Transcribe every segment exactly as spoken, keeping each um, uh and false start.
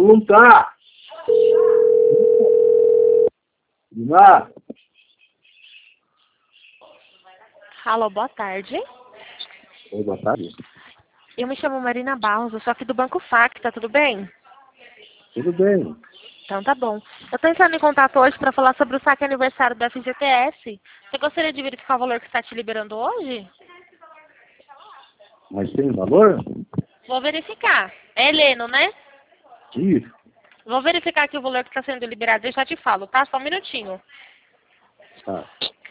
não tá. Dimar. Alô, boa tarde. Oi, boa tarde. Eu me chamo Marina Barros, eu sou aqui do Banco Facta, tudo bem? Tudo bem. Então tá bom. Eu tô entrando em contato hoje para falar sobre o saque aniversário do F G T S. Você gostaria de verificar o valor que está te liberando hoje? Mas tem valor? Vou verificar. É Heleno, né? Isso. Vou verificar aqui o valor que está sendo liberado e já te falo, tá? Só um minutinho. Tá.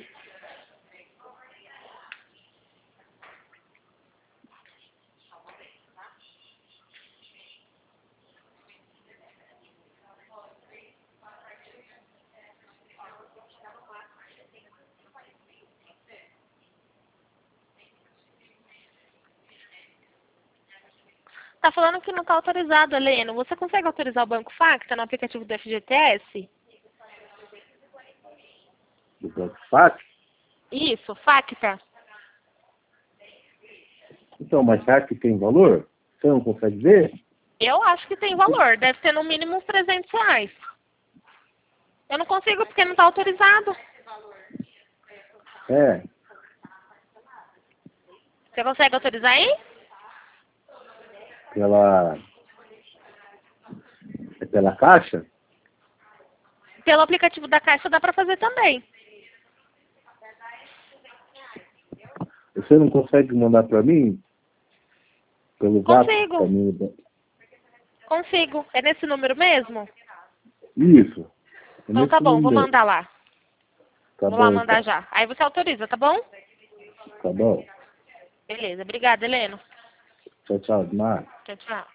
Tá falando que não tá autorizado, Heleno. Você consegue autorizar o Banco Facta no aplicativo do F G T S? Do Banco Fac? Isso, Facta. Então, mas será que tem valor? Você não consegue ver? Eu acho que tem valor. Deve ter no mínimo uns trezentos reais. Eu não consigo porque não tá autorizado. É. Você consegue autorizar aí? Pela... É pela caixa? Pelo aplicativo da Caixa dá pra fazer também. Você não consegue mandar pra mim? Pelo zap? Consigo. Pra mim? Consigo. É nesse número mesmo? Isso. É Então tá nesse bom, vou número. mandar lá. Tá Vou lá bom, mandar então. já. Aí você autoriza, tá bom? Tá bom. Beleza. Obrigada, Heleno. Tchau, tchau, Dimar. Tchau, tchau.